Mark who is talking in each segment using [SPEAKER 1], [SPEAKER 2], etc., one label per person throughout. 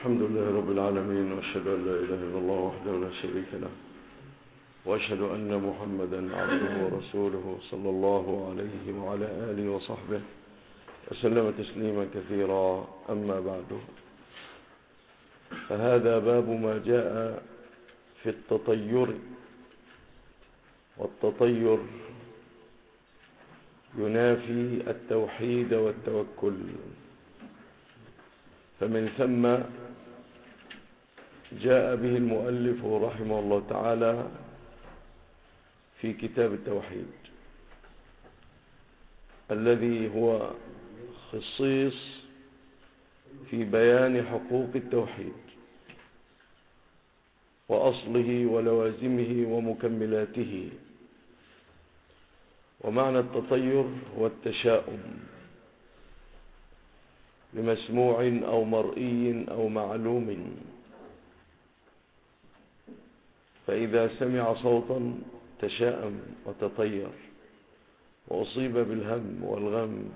[SPEAKER 1] الحمد لله رب العالمين، وأشهد أن لا إله إلا الله وحده لا شريك له، وأشهد أن محمدا عبده ورسوله صلى الله عليه وعلى آله وصحبه وسلم تسليما كثيرا. أما بعد، فهذا باب ما جاء في التطير. والتطير ينافي التوحيد والتوكل، فمن ثم جاء به المؤلف رحمه الله تعالى في كتاب التوحيد، الذي هو خصيص في بيان حقوق التوحيد وأصله ولوازمه ومكملاته. ومعنى التطير هو التشاؤم لمسموع أو مرئي أو معلوم، فإذا سمع صوتا تشاءم وتطير وأصيب بالهم والغم،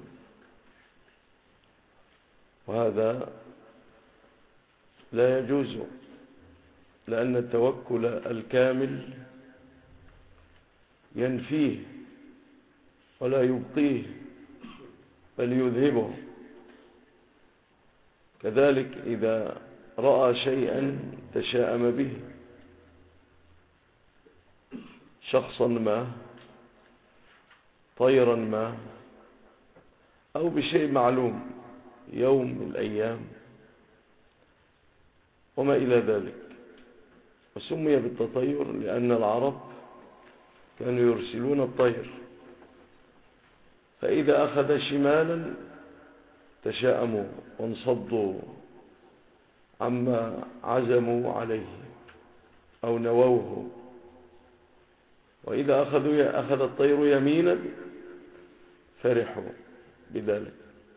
[SPEAKER 1] وهذا لا يجوز، لأن التوكل الكامل ينفيه ولا يبقيه بل يذهبه. كذلك إذا رأى شيئا تشاءم به، شخصا ما، طيرا ما، أو بشيء معلوم، يوم من الأيام وما إلى ذلك، وسمي بالتطير لأن العرب كانوا يرسلون الطير، فإذا أخذ شمالا تشاءموا وانصدوا عما عزموا عليه أو نووه، وإذا أخذ الطير يمينا فرحوا بذلك.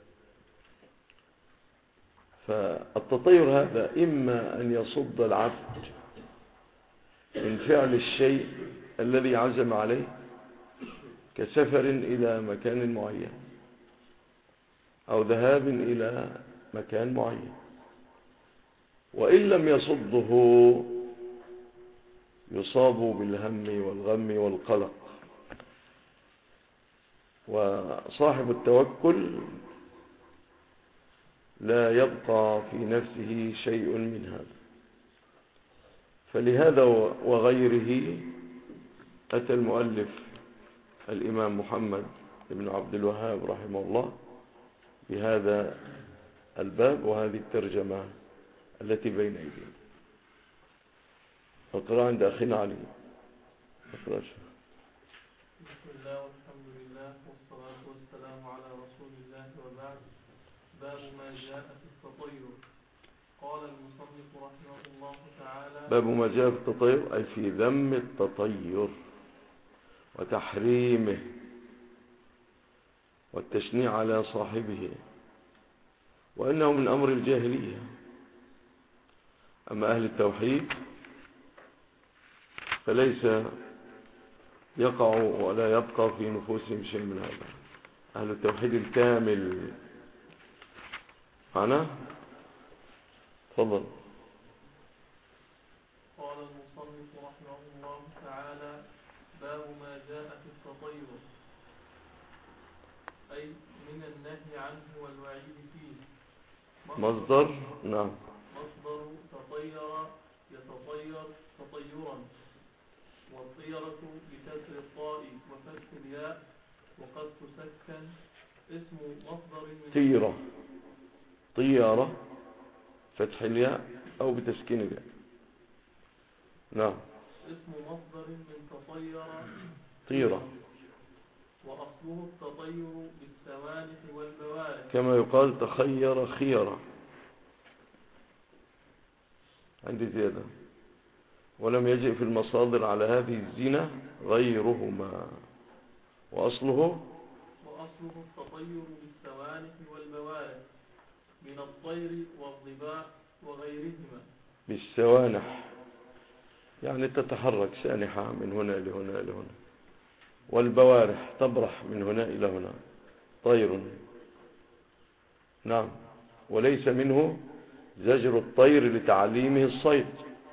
[SPEAKER 1] فالتطير هذا إما أن يصد العبد من فعل الشيء الذي عزم عليه، كسفر إلى مكان معين أو ذهاب إلى مكان معين، وإن لم يصده يصاب بالهم والغم والقلق. وصاحب التوكل لا يبقى في نفسه شيء من هذا. فلهذا وغيره أتى المؤلف الإمام محمد بن عبد الوهاب رحمه الله بهذا الباب وهذه الترجمة التي بين أيدينا. اقرأ عند أخينا علي. اقرأ.
[SPEAKER 2] بسم الله والحمد لله والصلاة والسلام على رسول الله، وبعد. باب ما جاء في التطير. قال المصنف رحمه الله تعالى:
[SPEAKER 1] باب ما جاء في التطير، أي في ذم التطير وتحريمه والتشنيع على صاحبه، وأنه من أمر الجاهلية. أما أهل التوحيد فليس يقع ولا يبقى في نفوسهم شيء من هذا. أهل التوحيد الكامل معنا. تفضل.
[SPEAKER 2] قال المصنف رحمه الله تعالى: باب ما جاء في التطير، أي من النهي عنه والوعيد فيه.
[SPEAKER 1] مصدر. نعم.
[SPEAKER 2] مصدر تطير يتطير تطيرا، والطيرة بكسر الطاء وفتح الياء وقد تسكن. اسم مصدر من
[SPEAKER 1] طيرة، طيارة، فتح الياء أو بتسكين الياء. نعم.
[SPEAKER 2] اسم مصدر من تطير
[SPEAKER 1] طيرة،
[SPEAKER 2] وأصله التطير بالسوانح والبوارح،
[SPEAKER 1] كما يقال تخير خيرة. عندي زيادة، ولم يجئ في المصادر على هذه الزينة غيرهما. وأصله
[SPEAKER 2] التطير بالسوانح والبوارح من الطير والضباع وغيرهما.
[SPEAKER 1] بالسوانح يعني تتحرك سانحة من هنا إلى هنا إلى هنا، والبوارح تبرح من هنا إلى هنا، طير. نعم. وليس منه زجر الطير لتعليمه الصيد.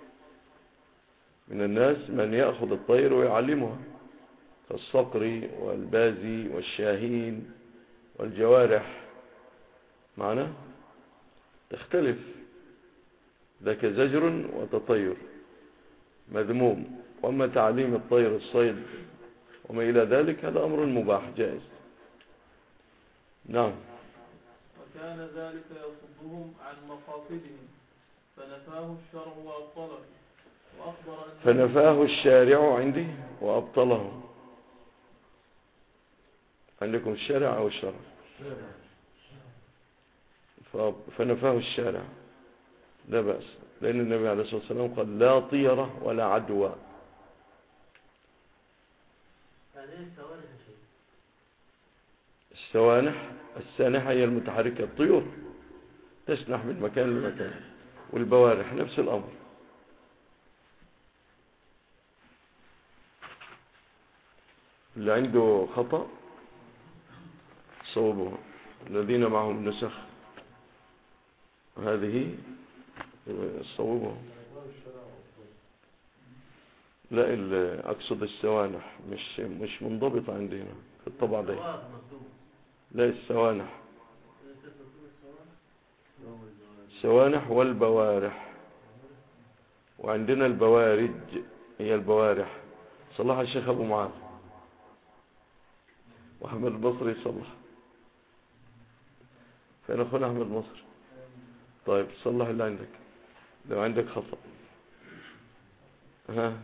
[SPEAKER 1] من الناس من يأخذ الطير ويعلمها، كالصقر والبازي والشاهين والجوارح، معنا تختلف، ذاك زجر وتطير مذموم. وأما تعليم الطير الصيد وما إلى ذلك هذا أمر مباح جائز. نعم.
[SPEAKER 2] وكان ذلك يصدهم عن مقاصدهم فنفاه الشرع وأبطله،
[SPEAKER 1] فنفاه الشارع عندي وأبطله. عندكم الشارع أو الشرع؟ فنفاه الشارع لا بأس، لأن النبي عليه الصلاة والسلام قال لا طيرة ولا عدوى. السوانح، السانحة هي المتحركة، الطيور تسنح من مكان لمكان، والبوارح نفس الأمر. اللي عنده خطأ صوبه، الذين معهم نسخ هذه صوبه. لا، أقصد السوانح مش منضبطة عندنا في الطبع ده. لا، السوانح، السوانح والبوارح، وعندنا البوارج هي البوارح. صلح الشيخ أبو معاذ وأحمد البصري صلح. فين أخونا أحمد مصر؟ طيب صلح اللي عندك لو عندك خطأ. ها،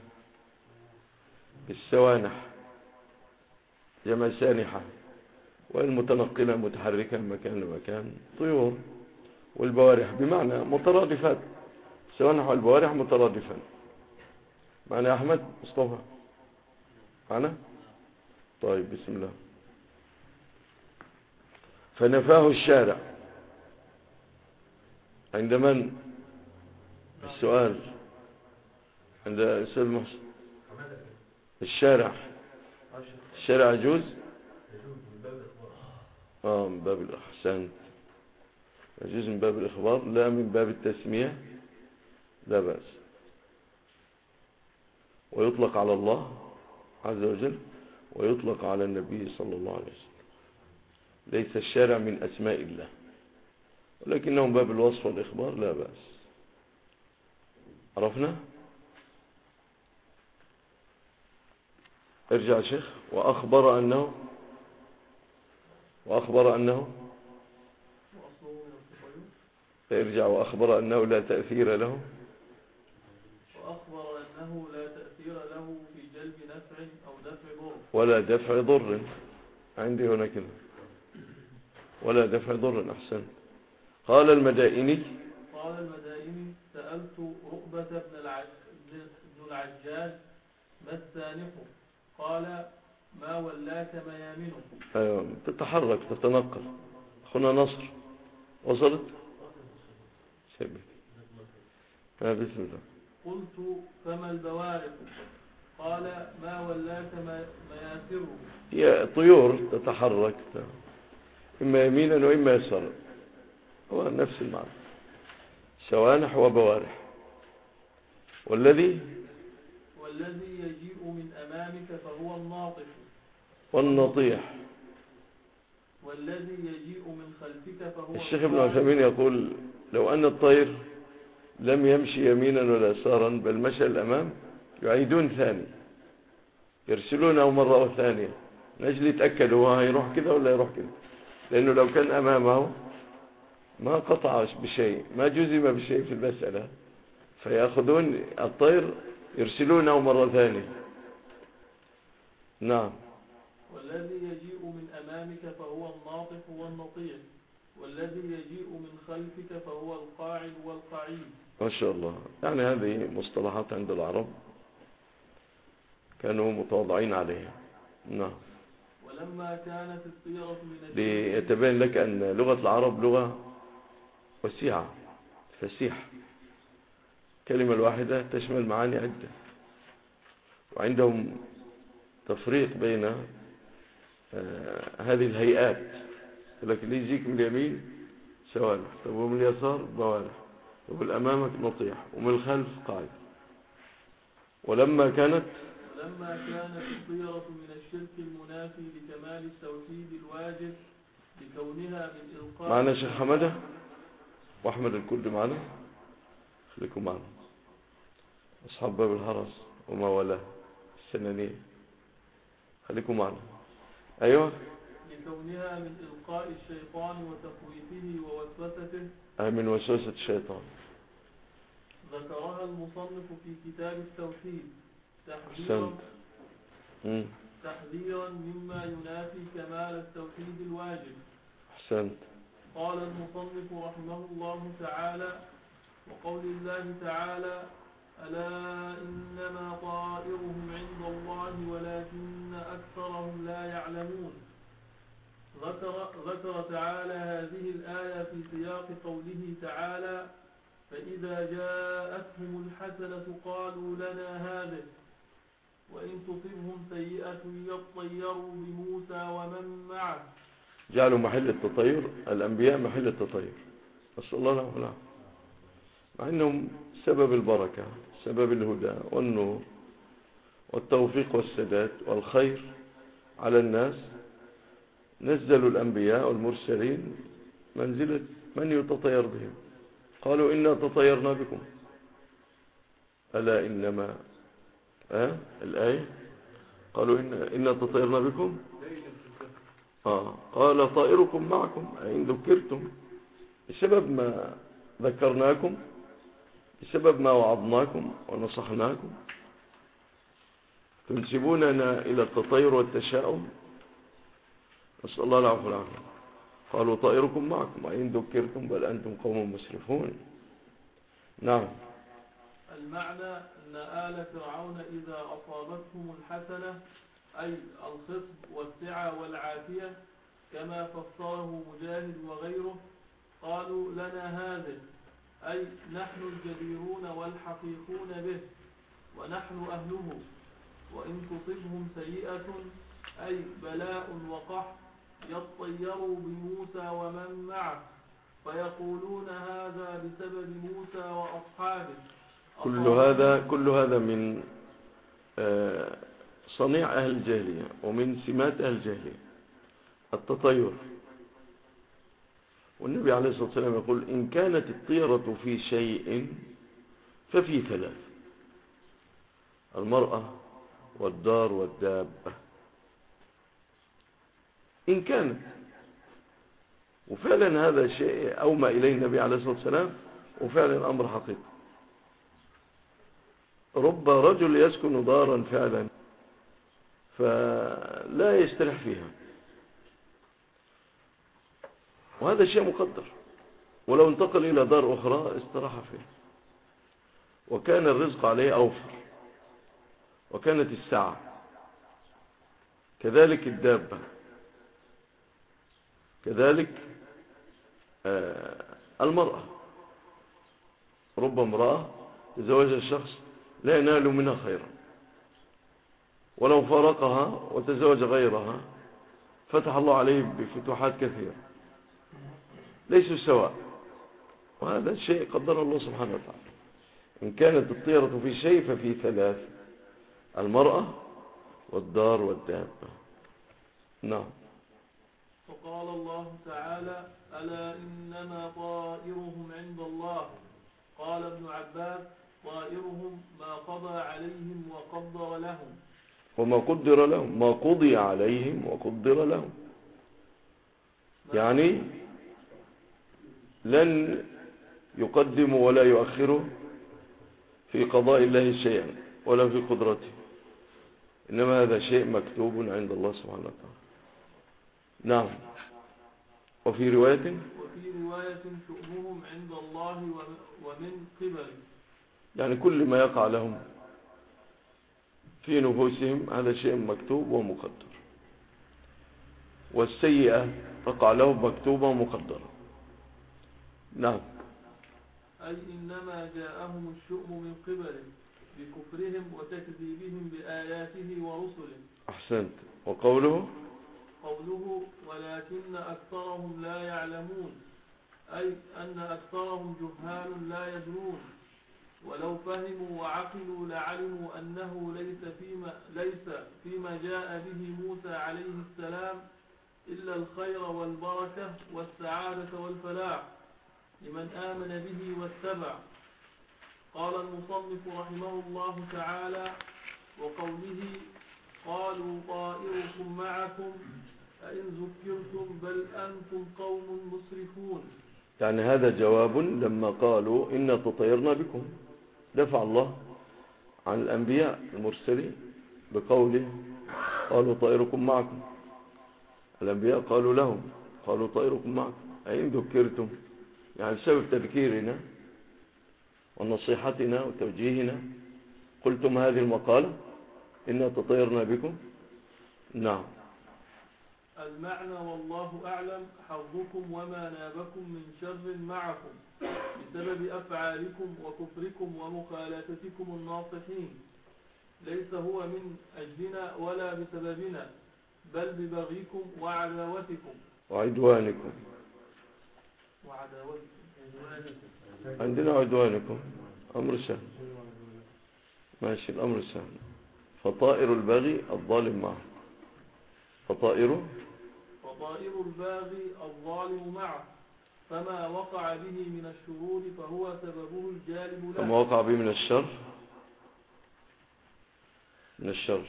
[SPEAKER 1] السوانح جمع سانحة، والمتنقلة متحركة من مكان لمكان طيور، والبوارح بمعنى مترادفات. السوانح والبوارح مترادفان. معنى يا أحمد مصطفى معنا؟ طيب بسم الله. فنفاه الشارع عند من؟ السؤال عند أستاذ محسن. الشارع يجوز من باب الإحسان، يجوز من باب الإخبار لا من باب التسمية، لا بأس. ويطلق على الله عز وجل ويطلق على النبي صلى الله عليه وسلم. ليس الشارع من أسماء الله، ولكنه من باب الوصف والإخبار لا بأس. عرفنا؟ ارجع شيخ. وأخبر أنه ارجع. وأخبر أنه لا تأثير له
[SPEAKER 2] في جلب نفع أو دفع ضر،
[SPEAKER 1] ولا دفع ضر. عندي هنا كده ولا دفع ضر. أحسن. قال المدائني
[SPEAKER 2] سألت رؤبة بن العجاج ما السانح؟ قال ما ولاك ميامنه.
[SPEAKER 1] أيوة، تتحرك تتنقل. أخونا نصر وصلت؟ شبه. بسم الله.
[SPEAKER 2] قلت فما البوارق؟ قال ما ولاك مياسره.
[SPEAKER 1] هي طيور تتحرك إما يمينا وإما يسارا، هو نفس المعنى. سوانح وبوارح. والذي
[SPEAKER 2] يجيء من أمامك فهو الناطق
[SPEAKER 1] والنطيح.
[SPEAKER 2] والذي يجيء من خلفك فهو
[SPEAKER 1] الشيخ ابن عثيمين يقول لو أن الطير لم يمشي يمينا ولا يسارا بل مشى الأمام يعيدون ثاني، يرسلونه مرة ثانية من أجل يتأكدوا هو هيروح كذا ولا يروح كذا، لأنه لو كان أمامه ما قطع بشيء، ما جزم بشيء في المسألة، فيأخذون الطير يرسلونه مرة ثانية. نعم.
[SPEAKER 2] والذي يجيء من أمامك فهو الناطق والنطيق، والذي يجيء من خلفك فهو القاعد والقعيد.
[SPEAKER 1] ما شاء الله. يعني هذه مصطلحات عند العرب كانوا متواضعين عليها. نعم.
[SPEAKER 2] ولما كانت الطيرة من
[SPEAKER 1] ليتبين لك أن لغة العرب لغة وسيعة فسيحة، كلمة الواحدة تشمل معاني عدة، وعندهم تفريق بين هذه الهيئات. لكن اللي يجيك من اليمين سوانح، طب ومن اليسار بوارح، يقول أمامك نطيح ومن الخلف قاعد. ولما كانت
[SPEAKER 2] الطيرة من الشرك المنافي لكمال التوحيد الواجب لكونها من إلقاء.
[SPEAKER 1] معنا شيخ حمدة وأحمد الكرد معنا، خليكم معنا أصحاب باب الحرس وما ولا السنانية، خليكم معنا. أيوة.
[SPEAKER 2] لكونها من إلقاء الشيطان وتخويفه ووسوسته،
[SPEAKER 1] من وسوسة الشيطان.
[SPEAKER 2] ذكرها المصنف في كتاب التوحيد تحذيرا مما ينافي كمال التوحيد الواجب.
[SPEAKER 1] أحسنت.
[SPEAKER 2] قال المصنف رحمه الله تعالى: وقول الله تعالى: ألا إنما طائرهم عند الله ولكن أكثرهم لا يعلمون. ذكر تعالى هذه الآية في سياق قوله تعالى: فإذا جاءتهم الحسنة قالوا لنا هذه وإن تصبهم سيئة يطيروا بموسى ومن معه.
[SPEAKER 1] جعلوا محل التطير الأنبياء محل التطير، نسأل الله العافية، مع أنهم سبب البركة، سبب الهدى والنور والتوفيق والسداد والخير على الناس. نزلوا الأنبياء والمرسلين منزلة من يتطير بهم. قالوا إنا تطيرنا بكم. ألا إنما الآية قالوا إنا تطيرنا بكم. قال طائركم معكم إن ذكرتم، بسبب ما ذكرناكم، بسبب ما وعظناكم ونصحناكم تنسبوننا إلى التطير والتشاؤم. نسأل الله العفو والعافية. قالوا طائركم معكم وإن ذكرتم بل أنتم قوم مسرفون. نعم.
[SPEAKER 2] المعنى أن آل فرعون إذا أصابتهم الحسنة أي الخصب والسعة والعافية كما فسره مجاهد وغيره قالوا لنا هذه، أي نحن الجديرون والحقيقون به ونحن أهله. وإن تصبهم سيئة أي بلاء وقحط يطيروا بموسى ومن معه فيقولون هذا بسبب موسى وأصحابه.
[SPEAKER 1] كل هذا من صنيع أهل الجاهلية ومن سمات أهل الجاهلية التطير. والنبي عليه الصلاة والسلام يقول: إن كانت الطيرة في شيء ففي ثلاث: المرأة والدار والدابة. إن كانت، وفعلا هذا شيء أومى إليه النبي عليه الصلاة والسلام، وفعلا أمر حقيقي. رب رجل يسكن دارا فعلا فلا يستريح فيها، وهذا شيء مقدر، ولو انتقل إلى دار أخرى استراح فيها، وكان الرزق عليه أوفر، وكانت الساعة كذلك. الدابة كذلك. المرأة، رب امرأة تزوج الشخص لا ينال منها خيرا، ولو فارقها وتزوج غيرها فتح الله عليه بفتوحات كثيرة، ليسوا سواء، وهذا شيء قدر الله سبحانه وتعالى. إن كانت الطيرة في شيء ففي ثلاث: المرأة والدار والدابة. نعم.
[SPEAKER 2] وقال الله تعالى: ألا إنما طائرهم عند الله. قال ابن عباس: طائرهم ما قضى عليهم وقدر لهم.
[SPEAKER 1] وما قدر لهم، ما قضي عليهم وقدر لهم، يعني لن يقدموا ولا يؤخروا في قضاء الله شيئا ولا في قدرته، إنما هذا شيء مكتوب عند الله سبحانه وتعالى. نعم. وفي رواية
[SPEAKER 2] شؤمهم عند الله ومن قبله،
[SPEAKER 1] يعني كل ما يقع لهم في نفوسهم هذا شيء مكتوب ومقدر، والسيئة تقع لهم مكتوبة ومقدرة. نعم.
[SPEAKER 2] أي إنما جاءهم الشؤم من قبله بكفرهم وتكذيبهم بآياته ورسله.
[SPEAKER 1] أحسنت. وقوله
[SPEAKER 2] ولكن أكثرهم لا يعلمون، أي أن أكثرهم جهال لا يدرون، ولو فهموا وعقلوا لعلموا أنه ليس فيما جاء به موسى عليه السلام إلا الخير والبركة والسعادة والفلاح لمن آمن به واتبع. قال المصنف رحمه الله تعالى: وقوله قالوا طائركم معكم أئن ذكرتم بل أنتم قوم مسرفون.
[SPEAKER 1] يعني هذا جواب لما قالوا إنا تطيرنا بكم، دفع الله عن الأنبياء المرسلين بقوله قالوا طائركم معكم. الأنبياء قالوا لهم قالوا طائركم معكم أئن ذكرتم، يعني بسبب تذكيرنا ونصيحتنا وتوجيهنا قلتم هذه المقالة إنا تطيرنا بكم. نعم.
[SPEAKER 2] المعنى والله أعلم حظكم وما نابكم من شر معكم بسبب أفعالكم وكفركم ومخالفتكم الناصحين، ليس هو من أجلنا ولا بسببنا، بل ببغيكم وعداوتكم
[SPEAKER 1] وعدوانكم. عندنا عدوانكم أمر سهل، ماشي الأمر سهل. فطائر الباغي الظالم معه، فطائر
[SPEAKER 2] الباغي الظالم معه، فما وقع به من الشرور فهو سببه الجالب له،
[SPEAKER 1] فما وقع به من الشر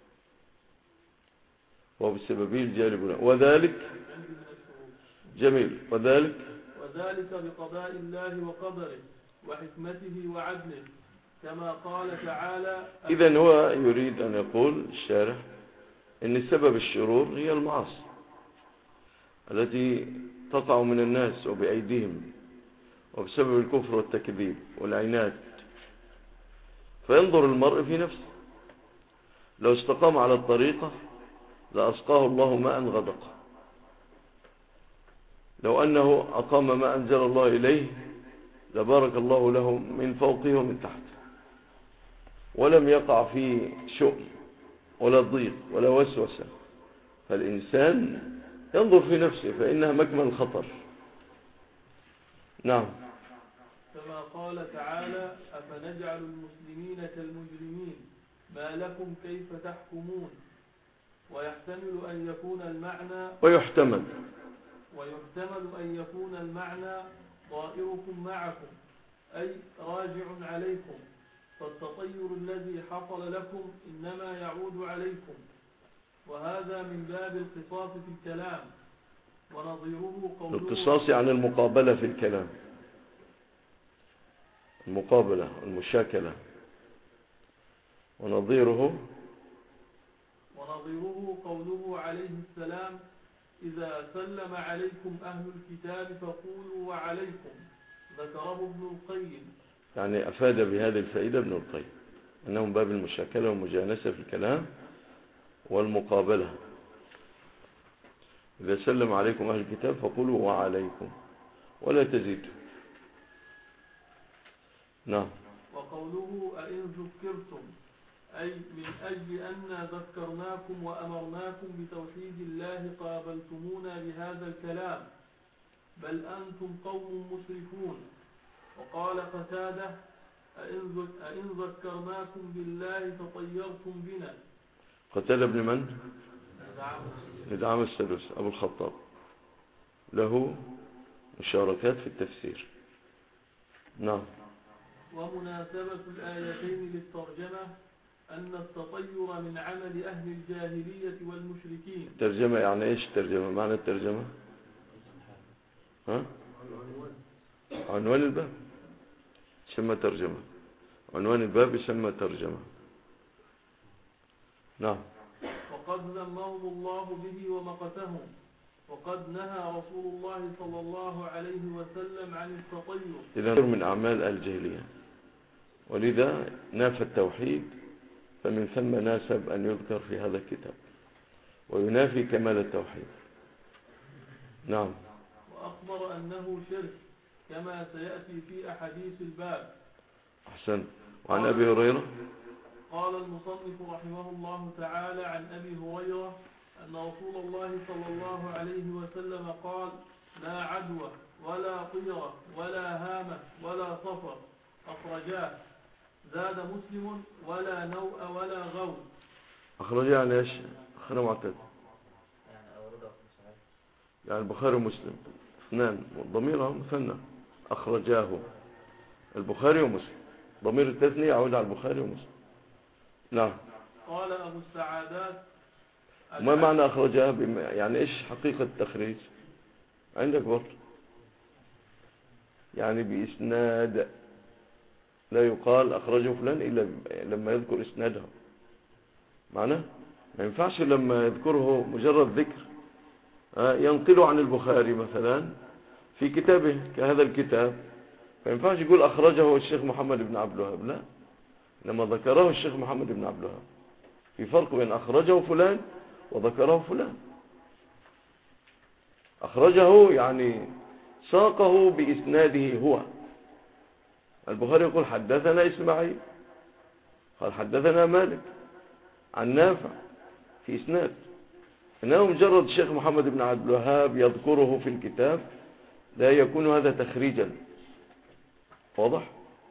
[SPEAKER 1] وبسببه الجالب له، وذلك جميل، وذلك
[SPEAKER 2] بقضاء الله وقدره وحكمته وعدله، كما قال تعالى.
[SPEAKER 1] إذن هو يريد أن يقول الشارح إن سبب الشرور هي المعاصي التي تقع من الناس وبأيديهم، وبسبب الكفر والتكذيب والعناد. فينظر المرء في نفسه، لو استقام على الطريقة لأسقاه الله ماء غدق، لو أنه أقام ما أنزل الله إليه لبارك الله له من فوقه ومن تحته، ولم يقع في شؤم ولا ضيق ولا وسوسة. فالإنسان ينظر في نفسه فإنها مكمن الخطر. نعم.
[SPEAKER 2] كما قال تعالى: أفنجعل المسلمين كالمجرمين ما لكم كيف تحكمون. ويحتمل أن يكون المعنى طائركم معكم أي راجع عليكم، فالتطير الذي حصل لكم إنما يعود عليكم، وهذا من باب القصاص في الكلام. ونظيره قوله
[SPEAKER 1] القصاص عن المقابلة في الكلام، المقابلة المشاكلة. ونظيره
[SPEAKER 2] قوله عليه السلام: إذا سلم عليكم أهل الكتاب فقولوا وعليكم. ذكره ابن القيم.
[SPEAKER 1] يعني أفاد بهذه الفائدة ابن القيم أنهم باب المشاكلة والمجانسة في الكلام والمقابلة. إذا سلم عليكم أهل الكتاب فقولوا وعليكم ولا تزيدوا. نعم.
[SPEAKER 2] وقوله أئن ذكرتم أي من أجل أن ذكرناكم وأمرناكم بتوحيد الله قابلتمونا بهذا الكلام، بل أنتم قوم مسرفون. وقال قتادة: أئن ذكرناكم بالله فطيرتم بنا.
[SPEAKER 1] قتادة ابن من؟ ندعم السدس أبو الخطاب، له مشاركات في التفسير. نعم.
[SPEAKER 2] ومناسبة الآيتين للترجمة أن التطير من عمل أهل الجاهلية والمشركين.
[SPEAKER 1] ترجمة يعني إيش الترجمة؟ معنى الترجمة عنوان الباب يسمى ترجمة، عنوان الباب يسمى ترجمة. نعم.
[SPEAKER 2] وقد ذمهم الله به ومقتهم، وقد نهى رسول الله صلى الله عليه وسلم عن التطير.
[SPEAKER 1] إذا من أعمال الجاهلية، ولذا نافى التوحيد، فمن ثم ناسب أن يذكر في هذا الكتاب وينافي كمال التوحيد. نعم.
[SPEAKER 2] وأخبر أنه شرك كما سيأتي في أحاديث الباب.
[SPEAKER 1] أحسن. وعن أبي هريرة
[SPEAKER 2] قال المصنف رحمه الله تعالى: عن أبي هريرة أن رسول الله صلى الله عليه وسلم قال: لا عدوى ولا طيرة ولا هامة ولا صفر أخرجاه. زاد مسلم ولا نوء ولا غول.
[SPEAKER 1] أخرجاه يعني إيش؟ أخرى معتد يعني البخاري ومسلم اثنان ضميرهم مثنى. أخرجاه البخاري ومسلم، ضمير التثنية يعود على البخاري ومسلم. نعم.
[SPEAKER 2] قال أبو السعادات
[SPEAKER 1] ما معنى أخرجاه؟ يعني إيش حقيقة التخريج عندك برضه؟ يعني بإسناد، لا يقال أخرجه فلان إلا لما يذكر إسناده. معناه ما ينفعش لما يذكره مجرد ذكر ينقله عن البخاري مثلا في كتابه كهذا الكتاب، ما ينفعش يقول أخرجه الشيخ محمد بن عبد الوهاب، لا، لما ذكره الشيخ محمد بن عبد الوهاب. في فرق بين أخرجه فلان وذكره فلان. أخرجه يعني ساقه بإسناده هو. البخاري يقول حدثنا إسماعيل، قال حدثنا مالك عن نافع في إسناد، إنه مجرد الشيخ محمد بن عبد الوهاب يذكره في الكتاب لا يكون هذا تخريجا. واضح؟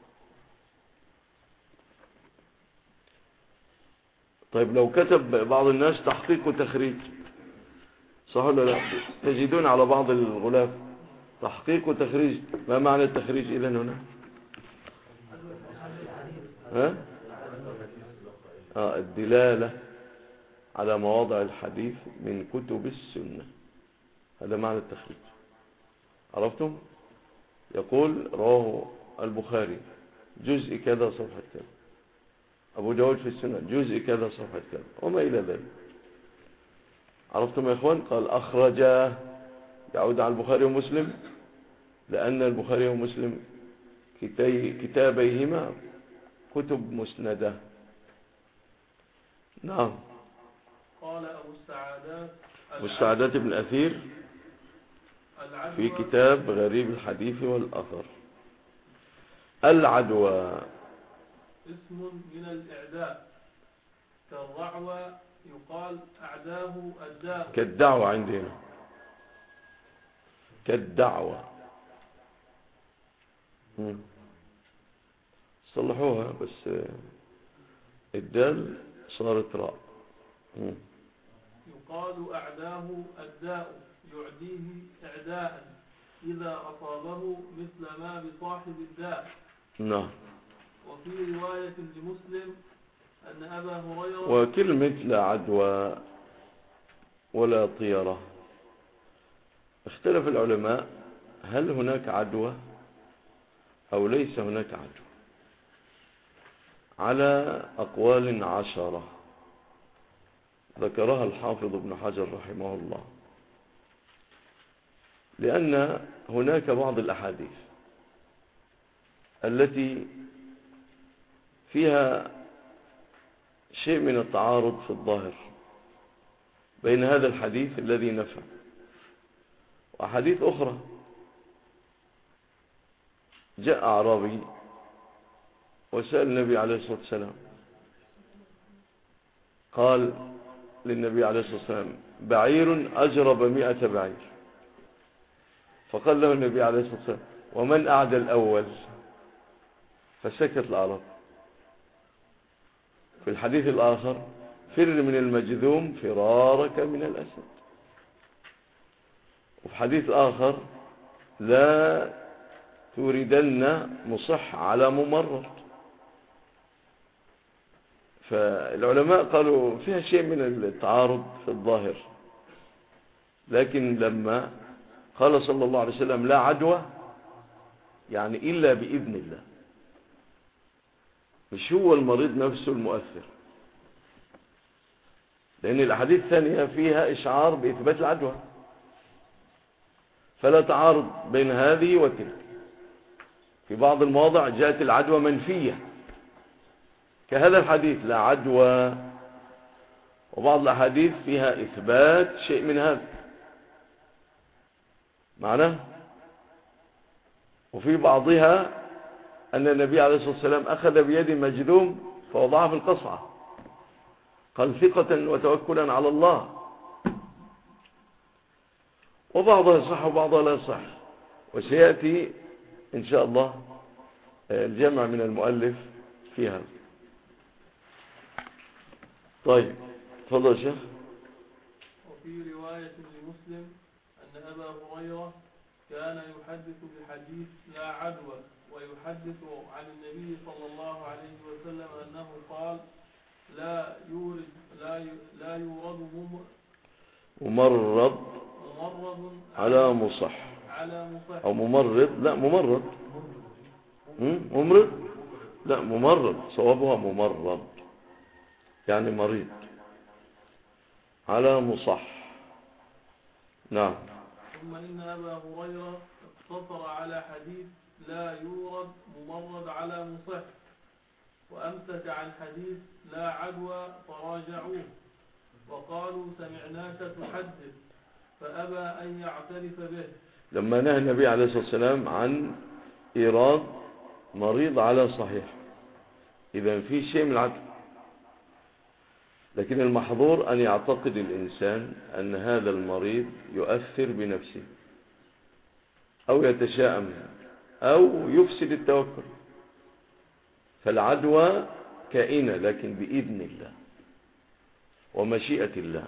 [SPEAKER 1] طيب لو كتب بعض الناس تحقيق وتخريج، صح ولا لا؟ تجدون على بعض الغلاف تحقيق وتخريج. ما معنى التخريج إذن هنا؟ ها؟ الدلالة على مواضع الحديث من كتب السنة، هذا معنى التخريج. عرفتم؟ يقول رواه البخاري جزء كذا صفحة كذا، أبو داود في السنة جزء كذا صفحة كذا، وما إلى ذلك. عرفتم يا إخوان؟ قال أخرجاه يعود على البخاري ومسلم، لأن البخاري ومسلم كتابيهما كتب مسندة. نعم.
[SPEAKER 2] قال أبو السعادات
[SPEAKER 1] والسعادات بن أثير في كتاب غريب الحديث والأثر. العدوى
[SPEAKER 2] اسم من الإعداء، كالرعوى يقال أعداه الداء.
[SPEAKER 1] كالدعوة عندنا، كالدعوة صلحوها بس الدال صارت راء.
[SPEAKER 2] يقال أعداه الداء، يعديه إعداء إذا أصابه مثل ما بصاحب الداء.
[SPEAKER 1] نعم.
[SPEAKER 2] وفي رواية لمسلم أن أبا هريرة.
[SPEAKER 1] وكلمة لا عدوى ولا طيرة، اختلف العلماء هل هناك عدوى أو ليس هناك عدوى، على أقوال 10 ذكرها الحافظ ابن حجر رحمه الله. لأن هناك بعض الأحاديث التي فيها شيء من التعارض في الظاهر بين هذا الحديث الذي نفى وأحاديث أخرى. جاء أعرابي وسأل النبي عليه الصلاة والسلام، قال للنبي عليه الصلاة والسلام بعير أجرب 100 بعير، فقال له النبي عليه الصلاة والسلام ومن أعدى الأول؟ فسكت الأعرابي. في الحديث الآخر فر من المجذوم فرارك من الأسد. وفي حديث آخر لا توردن مصح على ممرض. فالعلماء قالوا فيها شيء من التعارض في الظاهر، لكن لما قال صلى الله عليه وسلم لا عدوى يعني إلا بإذن الله، مش هو المريض نفسه المؤثر، لأن الأحاديث الثانية فيها إشعار بإثبات العدوى، فلا تعارض بين هذه وتلك. في بعض المواضع جاءت العدوى منفية كهذا الحديث لا عدوى، وبعض الأحاديث فيها إثبات شيء من هذا معناه. وفي بعضها أن النبي عليه الصلاة والسلام أخذ بيد مجذوم فوضعها في القصعة، قال ثقة وتوكلا على الله. وبعضها يصح وبعضها لا يصح، وسيأتي إن شاء الله الجمع من المؤلف فيها. طيب تفضل يا شيخ.
[SPEAKER 2] وفي رواية لمسلم أن أبا هريرة كان يحدث بحديث لا عدوى، ويحدث عن النبي صلى الله عليه وسلم أنه قال لا يورد
[SPEAKER 1] ممرض على مصح أو ممرض، لا ممرض، ممرض، لا ممرض، صوابها ممرض يعني مريض على مصح. نعم.
[SPEAKER 2] ثم إن أبا هريرة اقتصر على حديث لا يورد ممرض على مصح، وأمسك عن حديث لا عدوى فراجعوه وقالوا سمعناك تحدث، فأبى أن يعترف به.
[SPEAKER 1] لما نهى النبي عليه الصلاة والسلام عن إيراد مريض على صحيح، إذا في شيء من العدل، لكن المحظور أن يعتقد الإنسان أن هذا المريض يؤثر بنفسه أو يتشائم أو يفسد التوكل، فالعدوى كائنة لكن بإذن الله ومشيئة الله.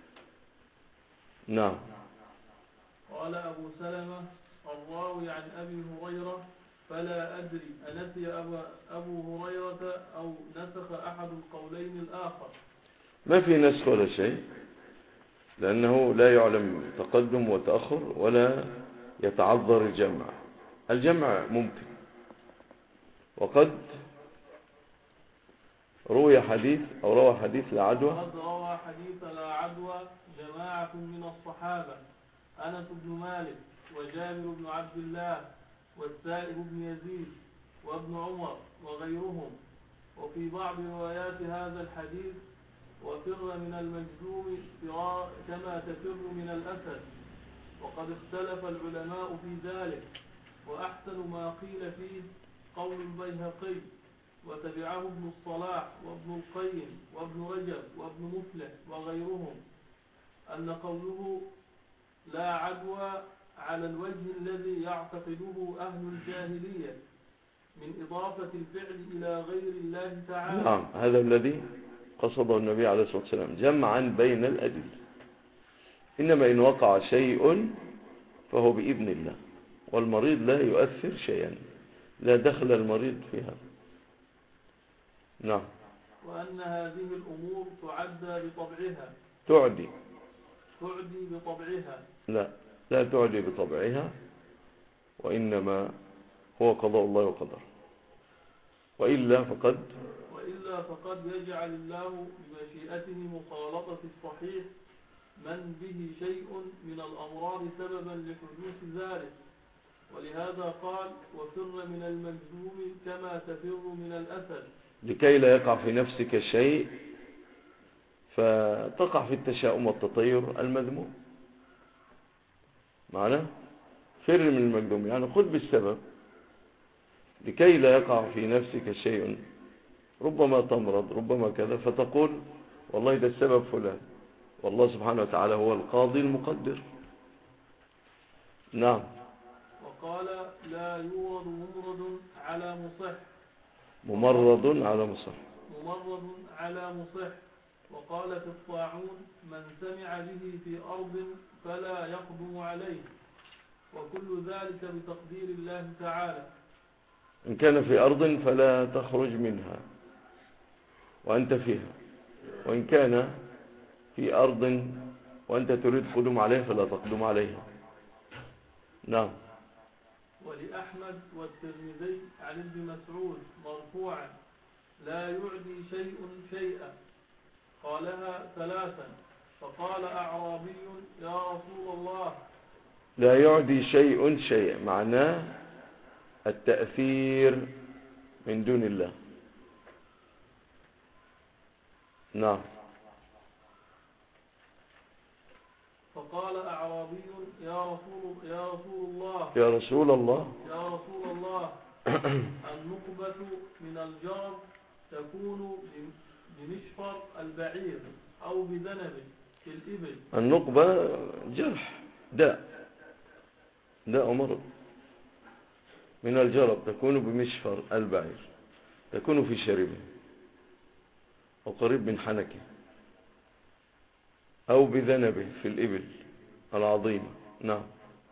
[SPEAKER 1] نعم.
[SPEAKER 2] قال أبو سلمة الراوي عن أبي هريرة فلا أدري أنسي أبو هريرة أو نسخ أحد القولين الآخر.
[SPEAKER 1] ما في نسخ ولا شيء، لأنه لا يعلم تقدم وتأخر ولا يتعذر الجمع. الجمع ممكن، وقد روى حديث لا عدوى.
[SPEAKER 2] قد روى حديث لا عدوى جماعة من الصحابة، أنس بن مالك وجابر بن عبد الله والسائب بن يزيد وابن عمر وغيرهم. وفي بعض روايات هذا الحديث وفر من المجذوم كما تفر من الأسد، وقد اختلف العلماء في ذلك، وأحسن ما قيل فيه قول البيهقي وتبعه ابن الصلاح وابن القيم وابن رجب وابن مفلح وغيرهم أن قوله لا عدوى على الوجه الذي يعتقده أهل الجاهلية من إضافة الفعل إلى غير الله تعالى.
[SPEAKER 1] نعم، هذا الذي قصده النبي عليه الصلاة والسلام جمعا بين الأدلة. إنما إن وقع شيء فهو بإذن الله، والمريض لا يؤثر شيئا، لا دخل المريض فيها. نعم.
[SPEAKER 2] وأن هذه الأمور تعدى بطبعها.
[SPEAKER 1] تعدي
[SPEAKER 2] بطبعها.
[SPEAKER 1] لا تعدي بطبعها، وإنما هو قضاء الله وقدر. وإلا فقد
[SPEAKER 2] يجعل الله بمشيئته مخالطة الصحيح من به شيء من الأمراض سببا لحدوث ذلك، ولهذا قال وفر من المجذوم كما تفر من الأسد، لكي
[SPEAKER 1] لا يقع في نفسك شيء فتقع في التشاؤم والتطير المذموم. معنى فر من المجذوم يعني خذ بالسبب لكي لا يقع في نفسك شيء، ربما تمرض ربما كذا فتقول والله ده السبب فلان، والله سبحانه وتعالى هو القاضي المقدر. نعم.
[SPEAKER 2] وقال لا يورد ممرض على مصح. ممرض على مصح. وقال في الطاعون من سمع به في أرض فلا يقدم عليه، وكل ذلك بتقدير الله تعالى.
[SPEAKER 1] إن كان في أرض فلا تخرج منها وأنت فيها، وإن كان في أرض وأنت تريد قدوم عليها فلا تقدم عليها. نعم.
[SPEAKER 2] ولأحمد والترمذي عن ابن مسعود مرفوعا لا يعدي شيء شيئا، قالها ثلاثا، فقال أعرابي يا رسول الله.
[SPEAKER 1] لا يعدي شيء شيئا معناه التأثير من دون الله. نعم.
[SPEAKER 2] فقال أعرابي يا رسول الله النقبة من الجرب تكون بمشفر البعير أو بذنب في الإبل.
[SPEAKER 1] النقبة جرح داء داء مرض. من الجرب تكون بمشفر البعير، تكون في شربه أو قريب من حنكه، أو بذنبه في الإبل العظيمة. نعم.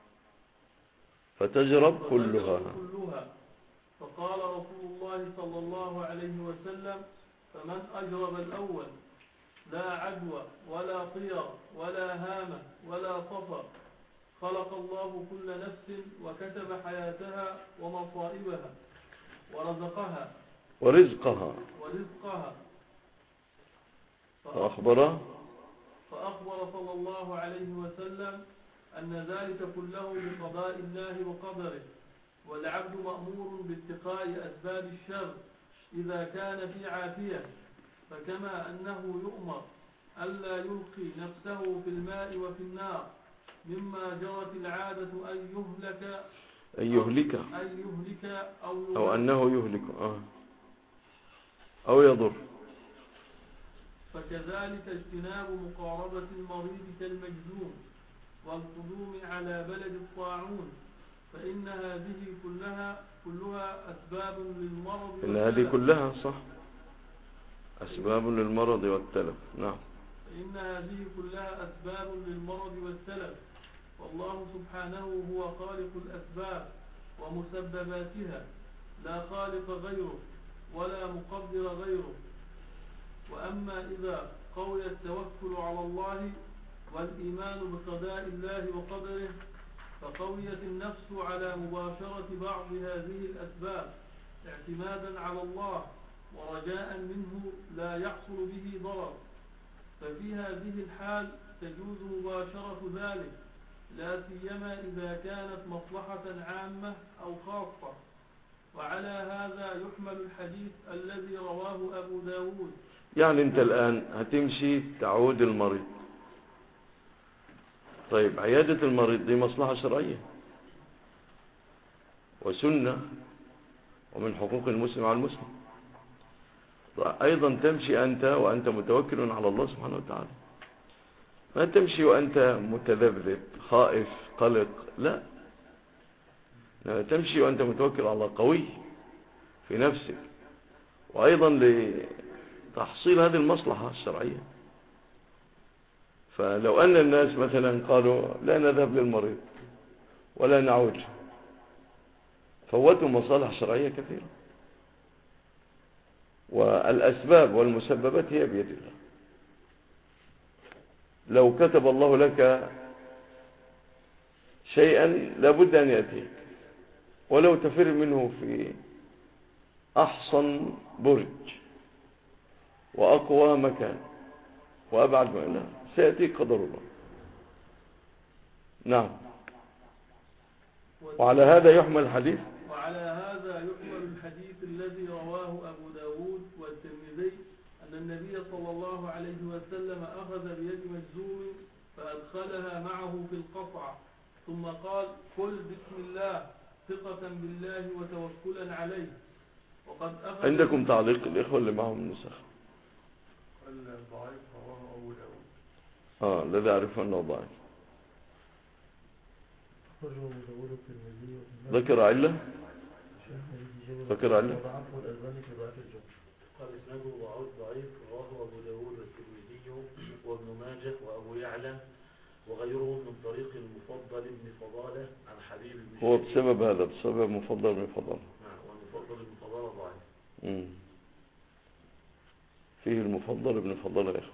[SPEAKER 1] فتجرب كلها.
[SPEAKER 2] فقال رسول الله صلى الله عليه وسلم: فمن أجرب الأول لا عدوى ولا طير ولا هامة ولا صفر، خلق الله كل نفس وكتب حياتها ومصائبها ورزقها فأخبر صلى الله عليه وسلم أن ذلك كله بقضاء الله وقدره، والعبد مأمور باتقاء أسباب الشر إذا كان في عافية، فكما أنه يؤمر ألا يلقي نفسه في الماء وفي النار مما جرت العادة أن يهلك
[SPEAKER 1] أو أنه يهلك أو يضر،
[SPEAKER 2] فكذلك اجتناب مقاربة المريض كالمجذوم والقدوم على بلد الطاعون، فإن هذه كلها أسباب للمرض
[SPEAKER 1] إن هذه كلها صح أسباب للمرض والتلف. نعم.
[SPEAKER 2] فإن هذه كلها أسباب للمرض والتلف، والله سبحانه هو خالق الأسباب ومسبباتها، لا خالق غيره ولا مقدر غيره. وأما إذا قوي التوكل على الله والإيمان بقضاء الله وقدره، فقويت النفس على مباشرة بعض هذه الأسباب اعتمادا على الله ورجاء منه لا يحصل به ضرر، ففي هذه الحال تجوز مباشرة ذلك، لا سيما إذا كانت مصلحة عامة أو خاصة. وعلى هذا يحمل الحديث الذي رواه أبو داود.
[SPEAKER 1] يعني أنت الآن هتمشي تعود المريض، طيب عيادة المريض دي مصلحة شرعية وسنة ومن حقوق المسلم على المسلم، أيضا تمشي أنت وأنت متوكل على الله سبحانه وتعالى، ما تمشي وأنت متذبذب خائف قلق، لا، تمشي وأنت متوكل على الله قوي في نفسك، وأيضا لتحصيل هذه المصلحة الشرعية. فلو أن الناس مثلا قالوا لا نذهب للمريض ولا نعود، فوتوا مصالح شرعية كثيرة، والأسباب والمسببات هي بيد الله. لو كتب الله لك شيئا لابد أن يأتيك، ولو تفر منه في أحصن برج وأقوى مكان وأبعد مكان سيأتيك قدر الله. نعم. وعلى هذا يحمل الحديث
[SPEAKER 2] الذي رواه أبو داود والترمذي أن النبي صلى الله عليه وسلم أخذ بيد مجزوم فأدخلها معه في القصعة، ثم قال: قل بسم الله ثقة بالله وتوكلا عليه. وقد أخذ
[SPEAKER 1] عندكم تعليق الإخوة اللي معهم النسخ؟
[SPEAKER 2] الضعيف رواه أبو داود.
[SPEAKER 1] الذي أعرف أنه ضعيف. ذكر علة؟ ذكر علة؟
[SPEAKER 3] قال إسناده ضعيف رواه أبو داود والترمذي وابن ماجه وأبو يعلى وغيرهم من طريق المفضل بن فضالة عن حبيب بن
[SPEAKER 1] هو بسبب هذا، بسبب مفضل بن فضالة.
[SPEAKER 3] نعم. والمفضل بن فضالة ضعيف.
[SPEAKER 1] فيه المفضل بن فضالة يا أخي.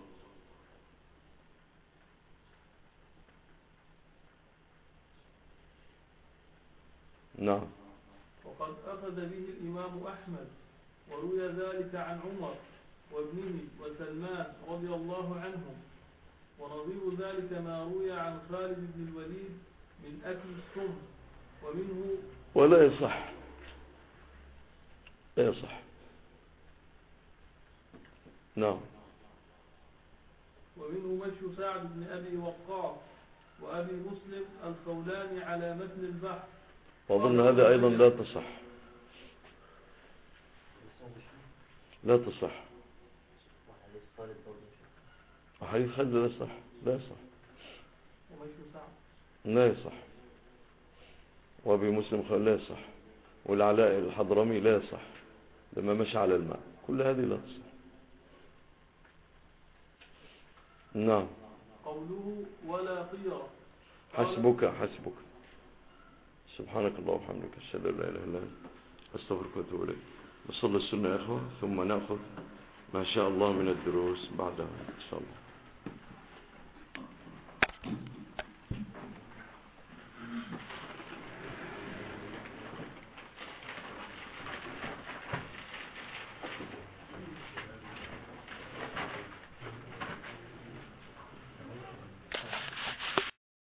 [SPEAKER 1] نعم.
[SPEAKER 2] وقد أخذ به الإمام أحمد، وروي ذلك عن عمر وابنه وسلمان رضي الله عنهم، ونظير ذلك ما روي عن خالد بن الوليد من أكل السم، ومنه
[SPEAKER 1] ولا يصح، لا يصح. نعم.
[SPEAKER 2] ومنه مشي سعد بن أبي وقاص وأبي مسلم الخولاني على متن البحر،
[SPEAKER 1] وأظن هذا أيضا لا تصح، لا تصح. وحديث خالد لا يصح، لا يصح،
[SPEAKER 2] ومشي سعد
[SPEAKER 1] لا يصح. وابي مسلم لا يصح، والعلاء الحضرمي لا يصح لما مشى على الماء، كل هذه لا تصح. نعم.
[SPEAKER 2] قوله ولا طيرة.
[SPEAKER 1] حسبك سبحانك الله وبحمدك أشهد أن لا إله إلا أنت أستغفرك وأتوب إليك. نصلي السنة يا إخوة ثم نأخذ ما شاء الله من الدروس بعدها إن شاء الله.